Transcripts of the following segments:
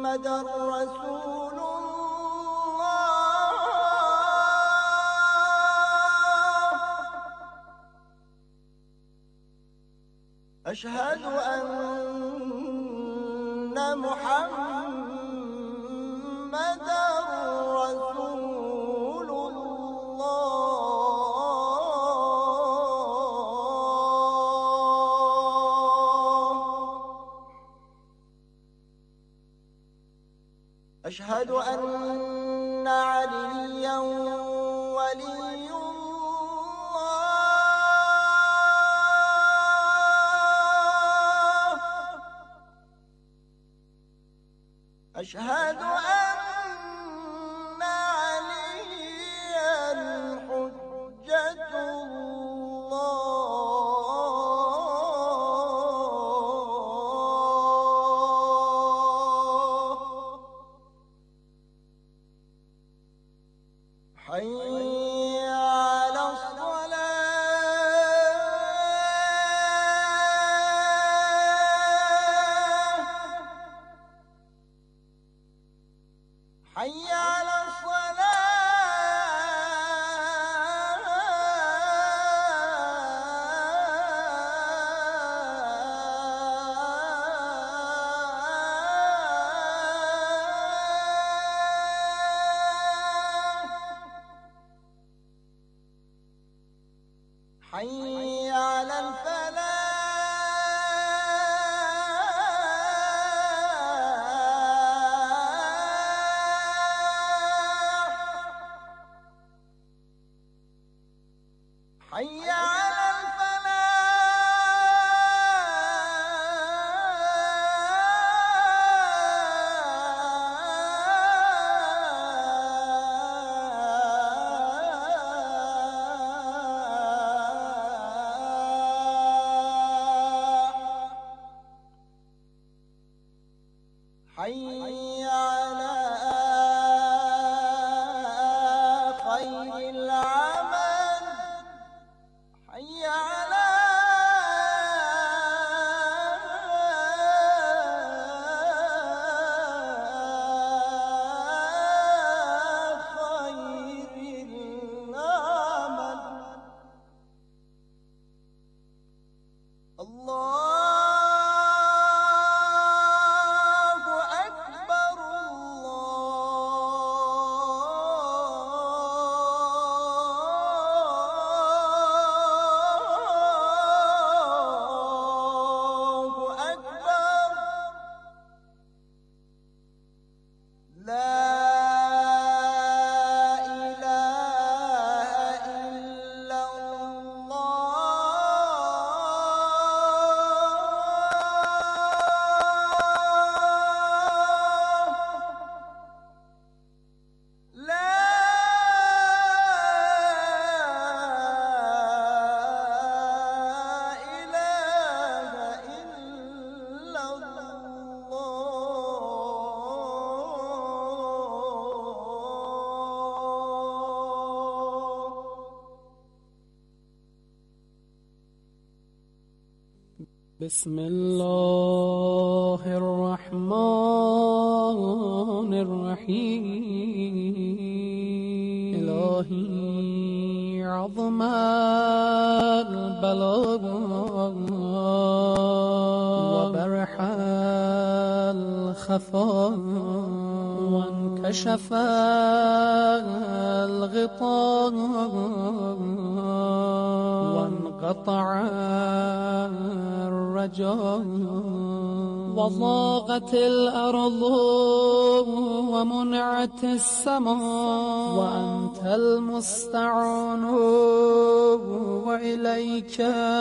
محمد رسول الله. أشهد أن محمد رسول الله. أشهد أن عليا ولي الله. أشهد أن عليا حجة الله. حي على الصلاة. حي على الصلاة. حي على الفلاح. حي على الفلاح. حي على خير العمل. حي على خير العمل. الله أكبر. الله أكبر. لا إله إلا الله. لا إله إلا الله. بسم الله الرحمن الرحيم. إلهي عظم البلاء وبرح الخفاء وانكشف الغطاء وانقطع الرجاء وضاقت الأرض ومنعت السماء وأنت المستعان وإليك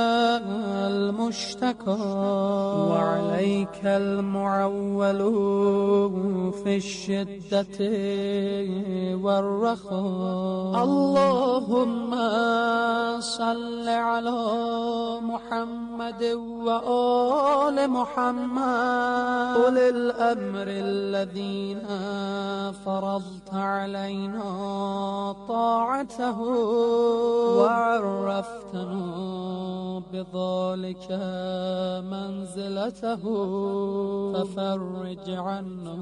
المشتكى وعليك المعول في الشدة والرخاء. اللهم صل على محمد وآل محمد أولي الأمر الذين فرضت علينا طاعته وعرفتنا بذلك منزلته ففرج عنا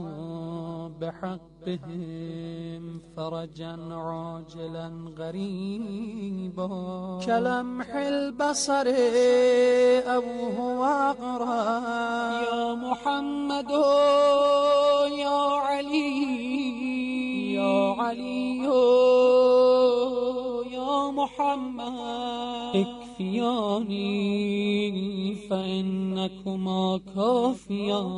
بحقهم فرجا عاجلا غريبا كلمح البصر أو هو أقرب يا محمد يا علي يا علي يا محمد اكفياني فإنكما كافيان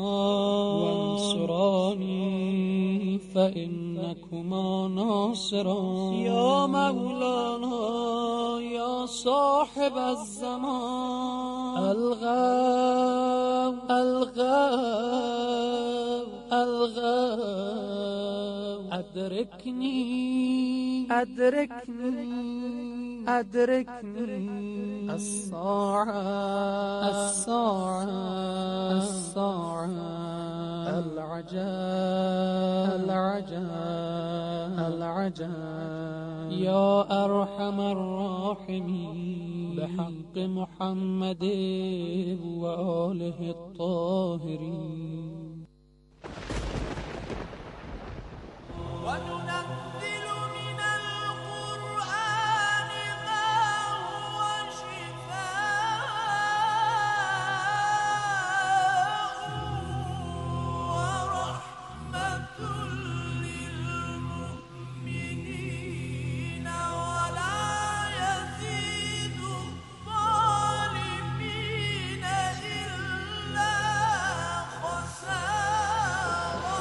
وانصراني فإنكما ناصران يا مولانا يا صاحب الزمان الغاو الغاو الغاو أدركني أدركني أدركني الساعة الساعة الساعة العجاب العجاب العجاب يا أرحم الراحمين بحق محمد وآله الطاهرين وننزل من القرآن ما هو شفاء ورحمة للمؤمنين ولا يزيد الظالمين إلا خسارا.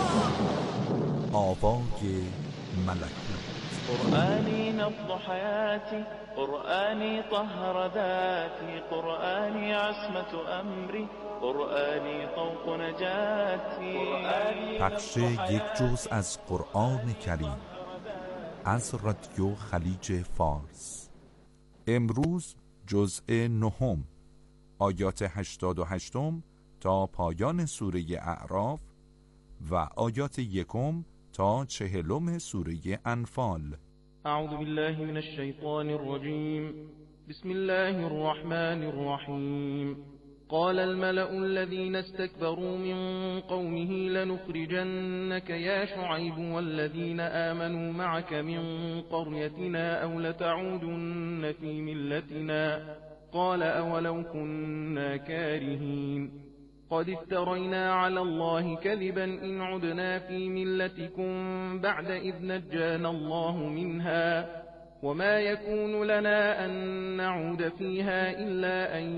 آواز ملکوت قرآني نبض حياتي، قرآني طهر ذاتي، قرآني عصمة أمري، قرآنی طوق نجاتی. پخش یک جزء از قرآن کریم از رادیو خلیج فارس. امروز جزء 9 آیات 88 تا پایان سوره اعراف و آیات 1 تا 40 سوره انفال. اعوذ بالله من الشیطان الرجیم. بسم الله الرحمن الرحیم. قال الملأ الذين استكبروا من قومه لنخرجنك يا شعيب والذين آمنوا معك من قريتنا أو لتعودن في ملتنا. قال أولو كنا كارهين. قد افترينا على الله كذبا إن عدنا في ملتكم بعد إذ نجانا الله منها وما يكون لنا أن نعود فيها إلا أن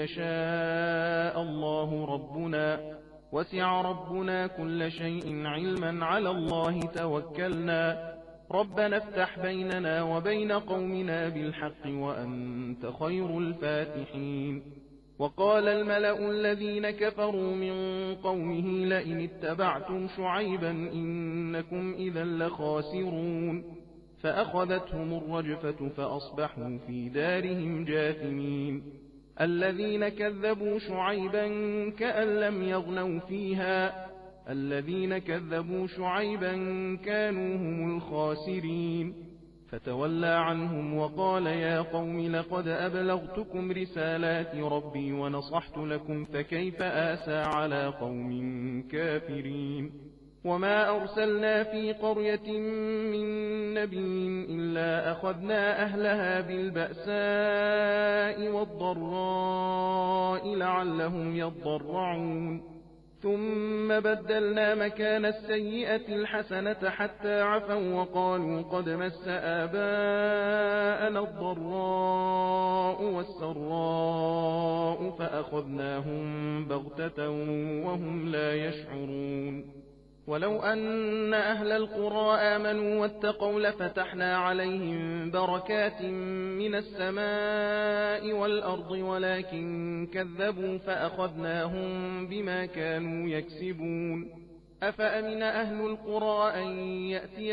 يشاء الله ربنا وسع ربنا كل شيء علما على الله توكلنا ربنا افتح بيننا وبين قومنا بالحق وأنت خير الفاتحين. وقال الملأ الذين كفروا من قومه لئن اتبعتم شعيبا إنكم إذا لخاسرون. فأخذتهم الرجفة فأصبحوا في دارهم جاثمين. الذين كذبوا شعيبا كأن لم يغنوا فيها الذين كذبوا شعيبا كانوا هم الخاسرين. فتولى عنهم وقال يا قوم لقد أبلغتكم رسالات ربي ونصحت لكم فكيف آسى على قوم كافرين. وما أرسلنا في قرية من نبي إلا أخذنا أهلها بالبأساء والضراء لعلهم يضرعون. ثم بدلنا مكان السيئة الحسنة حتى عفوا وقالوا قد مس آباءنا الضراء والسراء فأخذناهم بغتة وهم لا يشعرون. ولو أن أهل القرى آمنوا واتقوا لفتحنا عليهم بركات من السماء والأرض ولكن كذبوا فأخذناهم بما كانوا يكسبون. أفأمن أهل القرى أن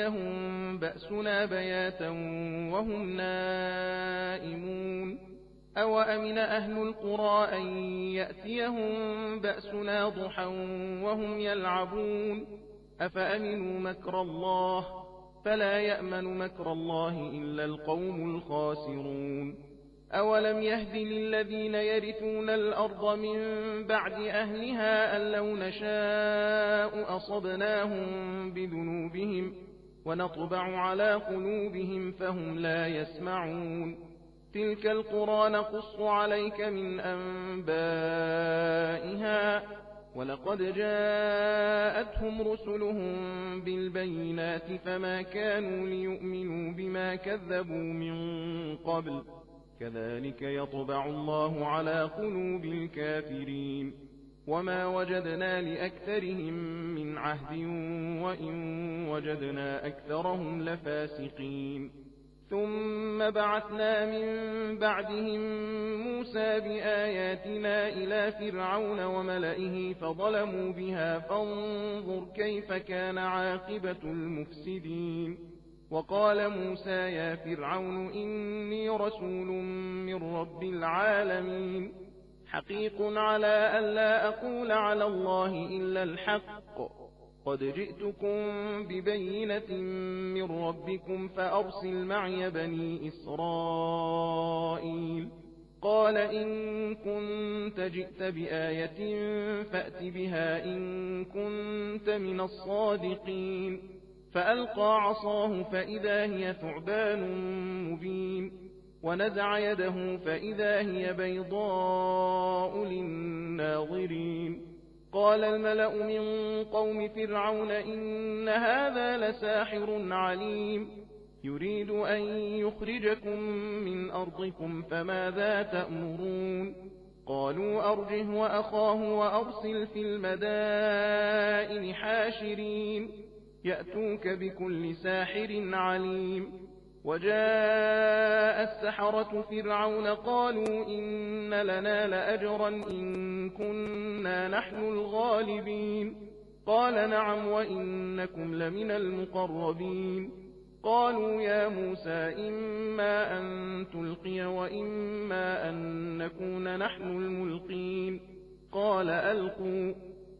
يأتيهم بأسنا بياتا وهم نائمون. أوأمن أهل القرى أن يأتيهم بأسنا ضحى وهم يلعبون أفأمنوا مكر الله فلا يأمن مكر الله إلا القوم الخاسرون أولم يهد للذين يرثون الأرض من بعد أهلها أن لو نشاء أصبناهم بذنوبهم ونطبع على قلوبهم فهم لا يسمعون تلك القرى نقص عليك من أنبائها ولقد جاءتهم رسلهم بالبينات فما كانوا ليؤمنوا بما كذبوا من قبل كذلك يطبع الله على قلوب الكافرين وما وجدنا لأكثرهم من عهد وإن وجدنا أكثرهم لفاسقين ثم بعثنا من بعدهم موسى بآياتنا إلى فرعون وملئه فظلموا بها فانظر كيف كان عاقبة المفسدين وقال موسى يا فرعون إني رسول من رب العالمين حقيق على ألا أقول على الله إلا الحق قد جئتكم ببينة من ربكم فأرسل معي بني إسرائيل قال إن كنت جئت بآية فأت بها إن كنت من الصادقين فألقى عصاه فإذا هي ثعبان مبين ونزع يده فإذا هي بيضاء للناظرين قال الملأ من قوم فرعون إن هذا لساحر عليم يريد أن يخرجكم من أرضكم فماذا تأمرون قالوا أرجه وأخاه وأرسل في المدائن حاشرين يأتوك بكل ساحر عليم وجاء السحرة فرعون قالوا إن لنا لأجرا إن كنا نحن الغالبين قال نعم وإنكم لمن المقربين قالوا يا موسى إما أن تلقي وإما أن نكون نحن الملقين قال ألقوا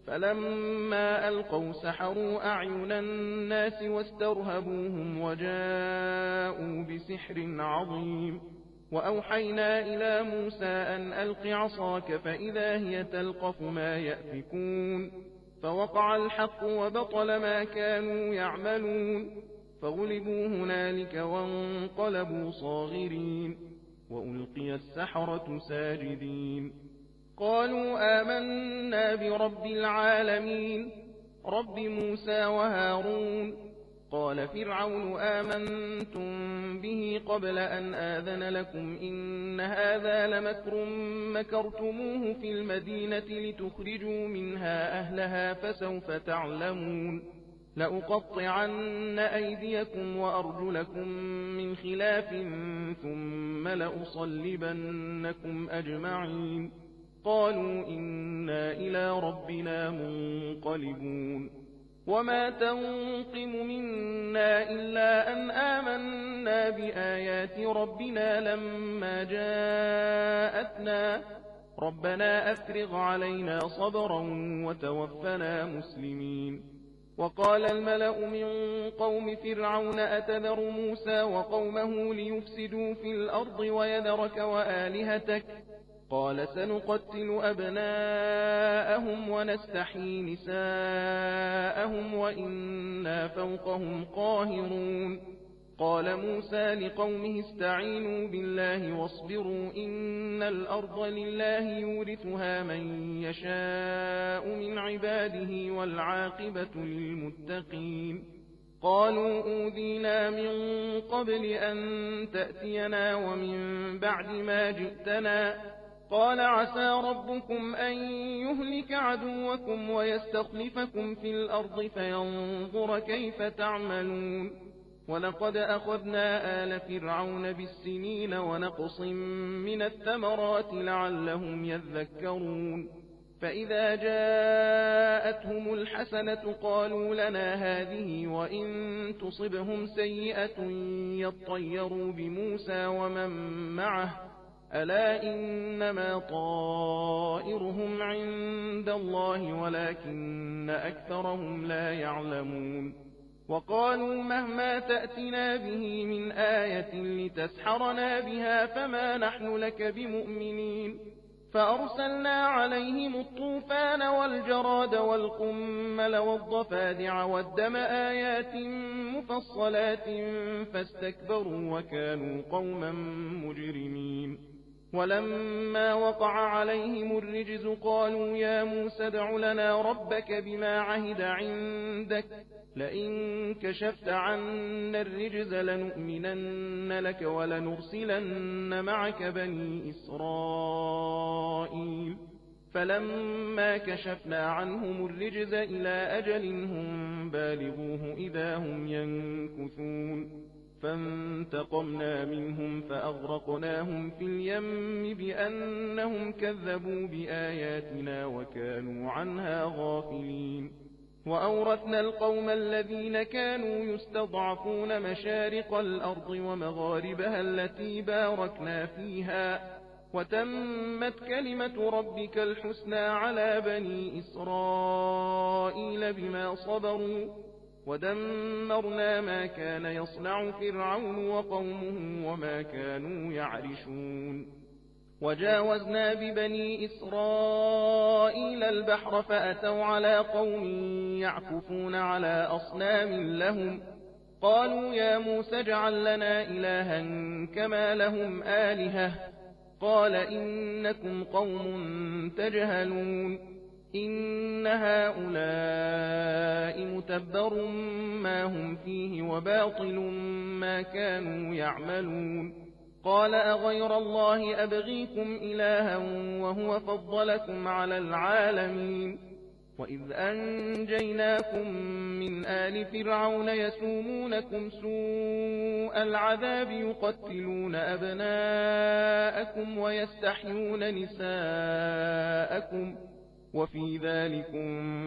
فلما ألقوا سحروا أعين الناس واسترهبوهم وجاءوا بسحر عظيم وأوحينا إلى موسى أن ألق عصاك فإذا هي تلقف ما يأفكون فوقع الحق وبطل ما كانوا يعملون فغلبوا هنالك وانقلبوا صاغرين وألقي السحرة ساجدين قالوا آمنا برب العالمين رب موسى وهارون قال فرعون آمنتم به قبل أن آذن لكم إن هذا لمكر مكرتموه في المدينة لتخرجوا منها أهلها فسوف تعلمون لأقطعن أيديكم وأرجلكم من خلاف ثم لأصلبنكم أجمعين قالوا إنا إلى ربنا منقلبون وما تنقم منا إلا أن آمنا بآيات ربنا لما جاءتنا ربنا أفرغ علينا صبرا وتوفنا مسلمين وقال الملأ من قوم فرعون أتذر موسى وقومه ليفسدوا في الأرض ويذرك وآلهتك قال سنقتل أبناءهم ونستحيي نساءهم وإنا فوقهم قاهرون قال موسى لقومه استعينوا بالله واصبروا إن الأرض لله يورثها من يشاء من عباده والعاقبة للمتقين قالوا أوذينا من قبل أن تأتينا ومن بعد ما جئتنا قال عسى ربكم أن يهلك عدوكم ويستخلفكم في الأرض فينظر كيف تعملون ولقد أخذنا آل فرعون بالسنين ونقص من الثمرات لعلهم يذكرون فإذا جاءتهم الحسنة قالوا لنا هذه وإن تصبهم سيئة يطيروا بموسى ومن معه ألا إنما طائرهم عند الله ولكن أكثرهم لا يعلمون وقالوا مهما تأتنا به من آية لتسحرنا بها فما نحن لك بمؤمنين فأرسلنا عليهم الطوفان والجراد والقمل والضفادع والدم آيات مفصلات فاستكبروا وكانوا قوما مجرمين ولما وقع عليهم الرجز قالوا يا موسى ادع لنا ربك بما عهد عندك لئن كشفت عنا الرجز لنؤمنن لك ولنرسلن معك بني إسرائيل فلما كشفنا عنهم الرجز إلى أجل هم بالغوه إذا هم ينكثون فانتقمنا منهم فأغرقناهم في اليم بأنهم كذبوا بآياتنا وكانوا عنها غافلين وأورثنا القوم الذين كانوا يستضعفون مشارق الأرض ومغاربها التي باركنا فيها وتمت كلمة ربك الحسنى على بني إسرائيل بما صبروا ودمرنا ما كان يصنع فرعون وقومه وما كانوا يعرشون وجاوزنا ببني إسرائيل البحر فأتوا على قوم يعكفون على أصنام لهم قالوا يا موسى اجعل لنا إلها كما لهم آلهة قال إنكم قوم تجهلون إن هؤلاء متبر ما هم فيه وباطل ما كانوا يعملون قال أغير الله أبغيكم إلها وهو فضلكم على العالمين وإذ أنجيناكم من آل فرعون يسومونكم سوء العذاب يقتلون أبناءكم ويستحيون نساءكم وفي ذلكم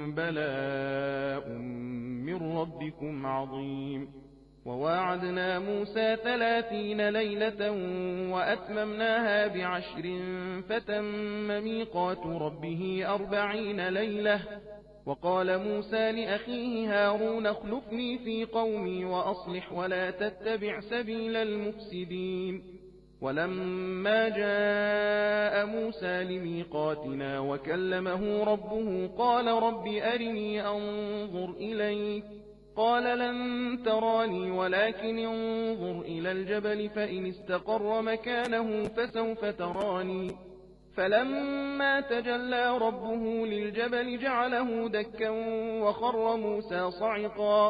بلاء من ربكم عظيم وواعدنا موسى 30 ليلة وأتممناها ب10 فتم ميقات ربه 40 ليلة وقال موسى لأخيه هارون اخلفني في قومي وأصلح ولا تتبع سبيل المفسدين ولما جاء موسى لميقاتنا وكلمه ربه قال رب أرني أنظر إليك قال لن تراني ولكن انظر إلى الجبل فإن استقر مكانه فسوف تراني فلما تجلى ربه للجبل جعله دكا وخر موسى صعقا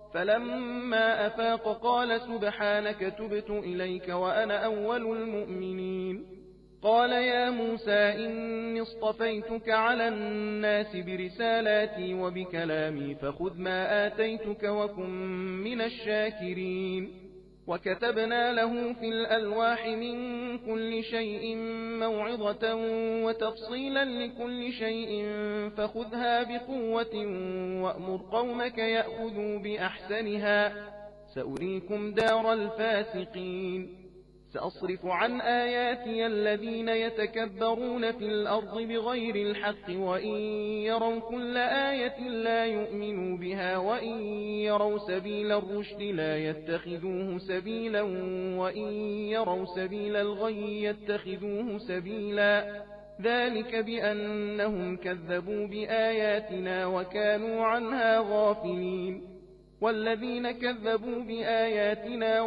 فلما أفاق قال سبحانك تبت إليك وأنا أول المؤمنين قال يا موسى إني اصطفيتك على الناس برسالاتي وبكلامي فخذ ما آتيتك وكن من الشاكرين وكتبنا له في الألواح من كل شيء موعظة وتفصيلا لكل شيء فخذها بقوة وأمر قومك يأخذوا بأحسنها سأريكم دار الفاسقين سأصرف عن آياتي الذين يتكبرون في الأرض بغير الحق وإن يروا كل آية لا يؤمنوا بها وإن يروا سبيل الرشد لا يتخذوه سبيلا وإن يروا سبيل الغي يتخذوه سبيلا ذلك بأنهم كذبوا بآياتنا وكانوا عنها غافلين والذين كذبوا بآياتنا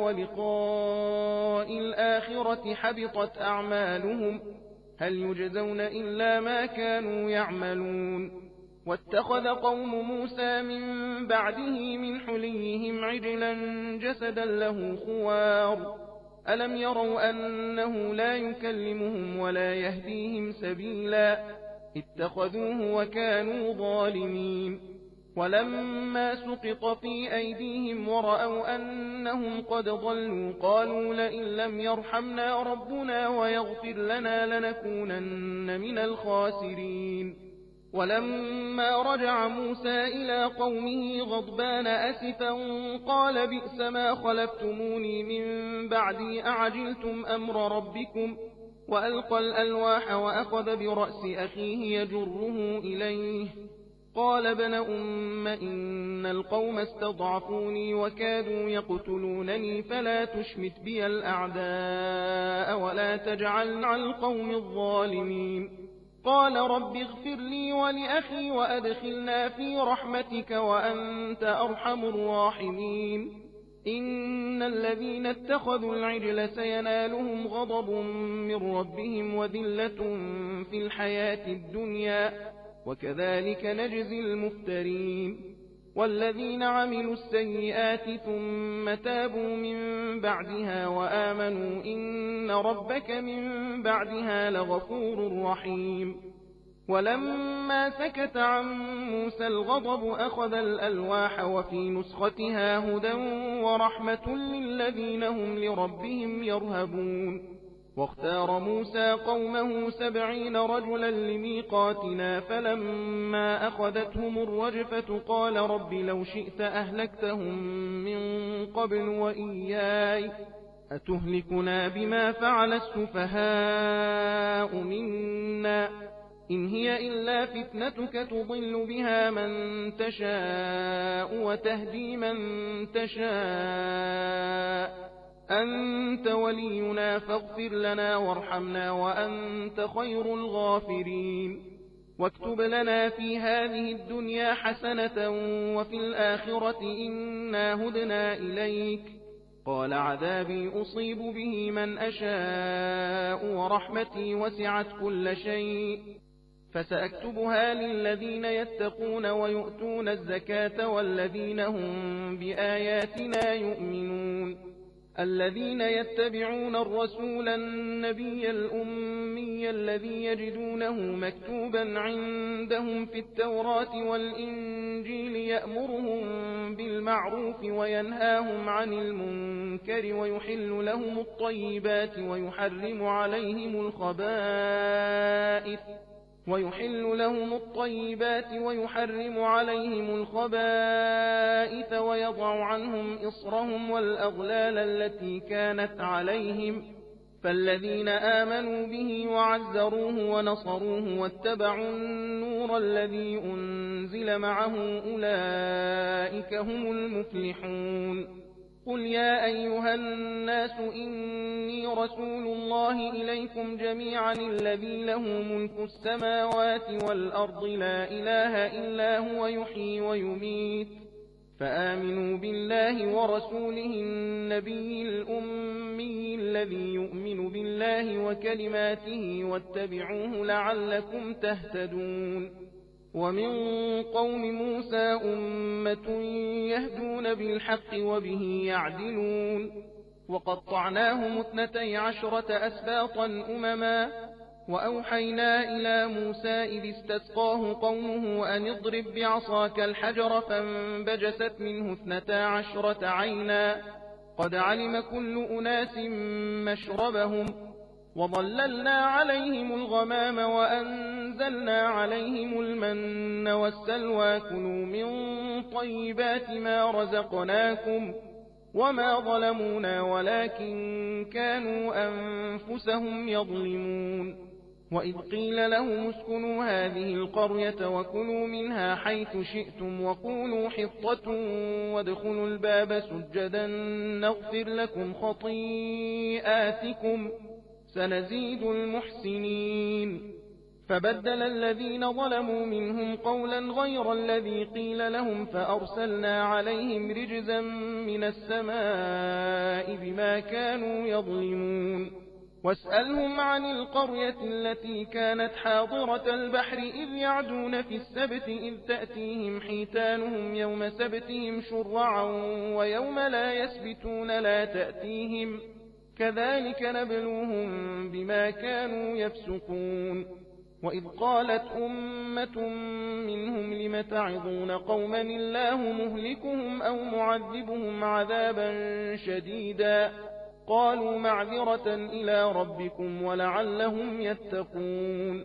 ولقاء الآخرة حبطت أعمالهم هل يجزون إلا ما كانوا يعملون واتخذ قوم موسى من بعده من حليهم عجلا جسدا له خوار ألم يروا أنه لا يكلمهم ولا يهديهم سبيلا اتخذوه وكانوا ظالمين ولما سقط في أيديهم ورأوا أنهم قد ضلوا قالوا لئن لم يرحمنا ربنا ويغفر لنا لنكونن من الخاسرين ولما رجع موسى إلى قومه غضبان أسفا قال بئس ما خلفتموني من بعدي أعجلتم أمر ربكم وألقى الألواح وأخذ برأس أخيه يجره إليه قال ابن أم إن القوم استضعفوني وكادوا يقتلونني فلا تشمت بي الأعداء ولا تجعل مع القوم الظالمين قال رب اغفر لي ولأخي وأدخلنا في رحمتك وأنت أرحم الراحمين إن الذين اتخذوا العجل سينالهم غضب من ربهم وذلة في الحياة الدنيا وكذلك نجزي المفترين والذين عملوا السيئات ثم تابوا من بعدها وآمنوا إن ربك من بعدها لغفور رحيم ولما سكت عن موسى الغضب أخذ الألواح وفي نسختها هدى ورحمة للذين هم لربهم يرهبون واختار موسى قومه 70 رجلا لميقاتنا فلما أخذتهم الرجفة قال رب لو شئت أهلكتهم من قبل وإياي أتهلكنا بما فعل السفهاء منا إن هي إلا فتنتك تضل بها من تشاء وتهدي من تشاء أنت ولينا فاغفر لنا وارحمنا وأنت خير الغافرين واكتب لنا في هذه الدنيا حسنة وفي الآخرة إنا هدنا إليك قال عذابي أصيب به من أشاء ورحمتي وسعت كل شيء فسأكتبها للذين يتقون ويؤتون الزكاة والذين هم بآياتنا يؤمنون الذين يتبعون الرسول النبي الأمي الذي يجدونه مكتوبا عندهم في التوراة والإنجيل يأمرهم بالمعروف وينهاهم عن المنكر ويحل لهم الطيبات ويحرم عليهم الخبائث ويضع عنهم إصرهم والأغلال التي كانت عليهم فالذين آمنوا به وعزروه ونصروه واتبعوا النور الذي أنزل معه أولئك هم المفلحون قل يا أيها الناس إني رسول الله إليكم جميعا الذي له ملك السماوات والأرض لا إله إلا هو يحيي ويميت فآمنوا بالله ورسوله النبي الأمي الذي يؤمن بالله وكلماته واتبعوه لعلكم تهتدون ومن قوم موسى أمة يهدون بالحق وبه يعدلون وقطعناهم 12 أسباطا أمما وأوحينا إلى موسى إذ استسقاه قومه أن اضرب بعصاك الحجر فانبجست منه 12 عينا قد علم كل أناس مشربهم وظللنا عليهم الغمام وأنزلنا عليهم المن والسلوى كلوا من طيبات ما رزقناكم وما ظلمونا ولكن كانوا أنفسهم يظلمون وإذ قيل لهم اسكنوا هذه القرية وكلوا منها حيث شئتم وقولوا حطة وادخلوا الباب سجدا نغفر لكم خطيئاتكم سنزيد المحسنين فبدل الذين ظلموا منهم قولا غير الذي قيل لهم فأرسلنا عليهم رجزا من السماء بما كانوا يظلمون واسألهم عن القرية التي كانت حاضرة البحر إذ يعدون في السبت إذ تأتيهم حيتانهم يوم سبتهم شرعا ويوم لا يسبتون لا تأتيهم كذلك نبلوهم بما كانوا يفسقون وإذ قالت أمة منهم لم تعظون قوما الله مهلكهم أو معذبهم عذابا شديدا قالوا معذرة إلى ربكم ولعلهم يتقون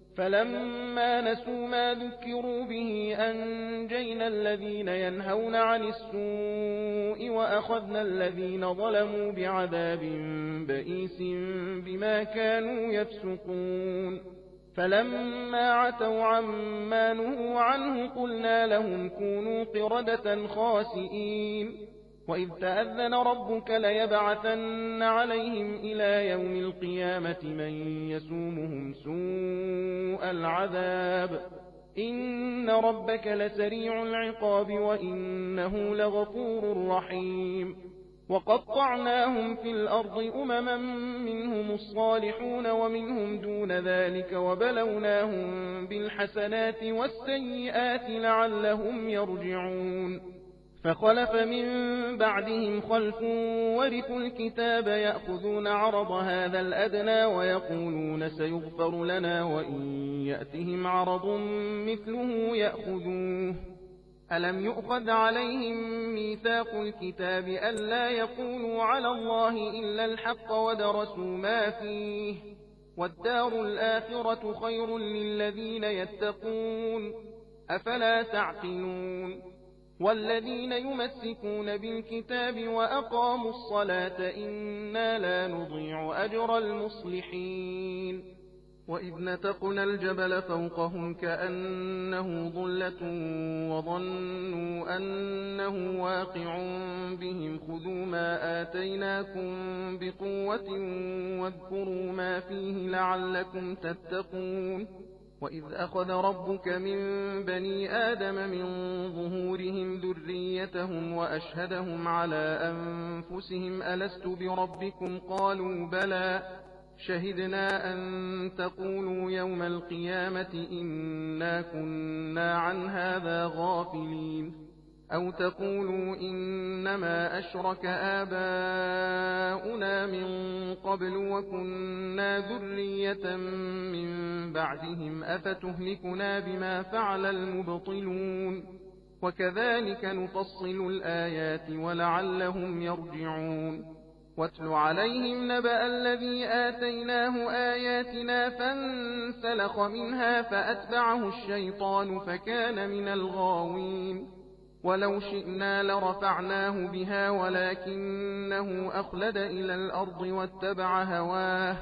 فلما نسوا ما ذكروا به أنجينا الذين ينهون عن السوء وأخذنا الذين ظلموا بعذاب بئيس بما كانوا يفسقون فلما عتوا عما نهوا عنه قلنا لهم كونوا قردة خاسئين وإذ تأذن ربك ليبعثن عليهم إلى يوم القيامة من يسومهم سوء العذاب إن ربك لسريع العقاب وإنه لغفور رحيم وقطعناهم في الأرض أمما منهم الصالحون ومنهم دون ذلك وبلوناهم بالحسنات والسيئات لعلهم يرجعون فخلف من بعدهم خلف ورثوا الكتاب يأخذون عرض هذا الأدنى ويقولون سيغفر لنا وإن يأتهم عرض مثله يأخذوه ألم يؤخذ عليهم ميثاق الكتاب ألا يقولوا على الله إلا الحق ودرسوا ما فيه والدار الآخرة خير للذين يتقون أفلا تعقلون والذين يمسكون بالكتاب وأقاموا الصلاة إنا لا نضيع أجر المصلحين وإذ نتقنا الجبل فوقهم كأنه ظلة وظنوا أنه واقع بهم خذوا ما آتيناكم بقوة واذكروا ما فيه لعلكم تتقون وإذ أخذ ربك من بني آدم من ظهورهم ذريتهم وأشهدهم على أنفسهم ألست بربكم قالوا بلى شهدنا أن تقولوا يوم القيامة إنا كنا عن هذا غافلين أو تقولوا إنما أشرك آباؤنا من قبل وكنا ذرية من بعدهم أفتهلكنا بما فعل المبطلون وكذلك نفصل الآيات ولعلهم يرجعون واتل عليهم نبأ الذي آتيناه آياتنا فانسلخ منها فأتبعه الشيطان فكان من الغاوين ولو شئنا لرفعناه بها ولكنه أخلد إلى الأرض واتبع هواه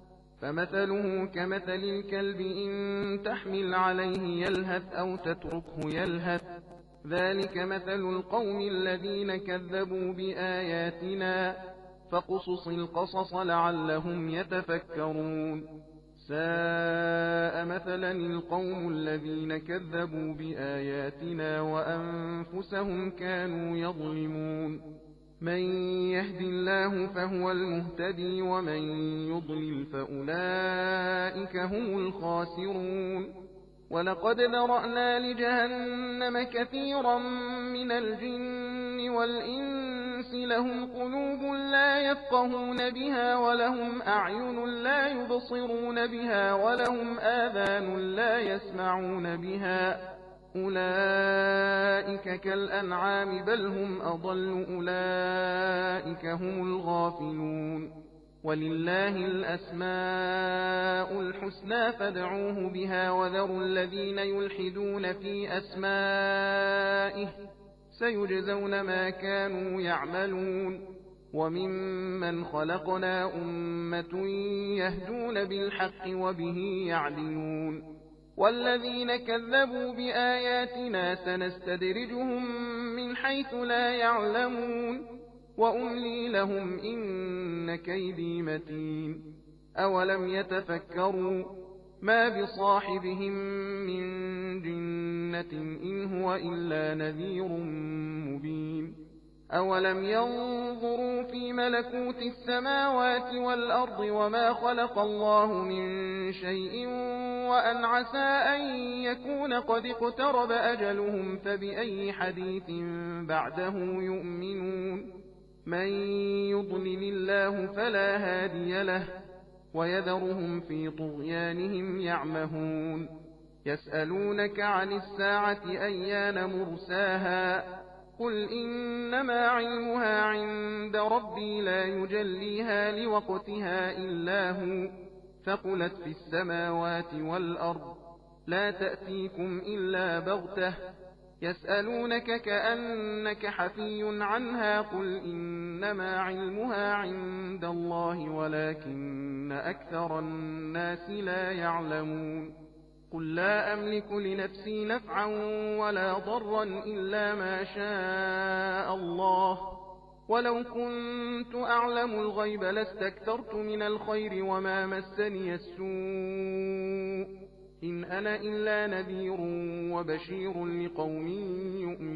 فمثله كمثل الكلب إن تحمل عليه يلهث أو تتركه يلهث ذلك مثل القوم الذين كذبوا بآياتنا فقصص القصص لعلهم يتفكرون ساء مثلا القوم الذين كذبوا بآياتنا وأنفسهم كانوا يظلمون من يهد الله فهو المهتدي ومن يضلل فأولئك هم الخاسرون ولقد ذرأنا لجهنم كثيرا من الجن والإنس لهم قلوب لا يفقهون بها ولهم أعين لا يبصرون بها ولهم آذان لا يسمعون بها أولئك كالأنعام بل هم أضل أولئك هم الغافلون ولله الأسماء الحسنى فادعوه بها وذروا الذين يلحدون في أسمائه سيجزون ما كانوا يعملون وممن خلقنا أمة يهدون بالحق وبه يعدلون والذين كذبوا بآياتنا سنستدرجهم من حيث لا يعلمون وأملي لهم إن كيدي متين أولم يتفكروا ما بصاحبهم من جنة إن هو إلا نذير مبين أولم ينظروا في ملكوت السماوات والأرض وما خلق الله من شيء وأن عسى أن يكون قد اقترب أجلهم فبأي حديث بعده يؤمنون من يضلل الله فلا هادي له ويذرهم في طغيانهم يعمهون يسألونك عن الساعة أيان مرساها قل إنما علمها عند ربي لا يجليها لوقتها إلا هو ثقلت في السماوات والأرض لا تأتيكم إلا بغتة يسألونك كأنك حفي عنها قل إنما علمها عند الله ولكن أكثر الناس لا يعلمون قل لا أملك لنفسي نفعا ولا ضرا إلا ما شاء الله ولو كنت أعلم الغيب لاستكثرت من الخير وما مسني السوء إن أنا إلا نذير وبشير لقوم يؤمنون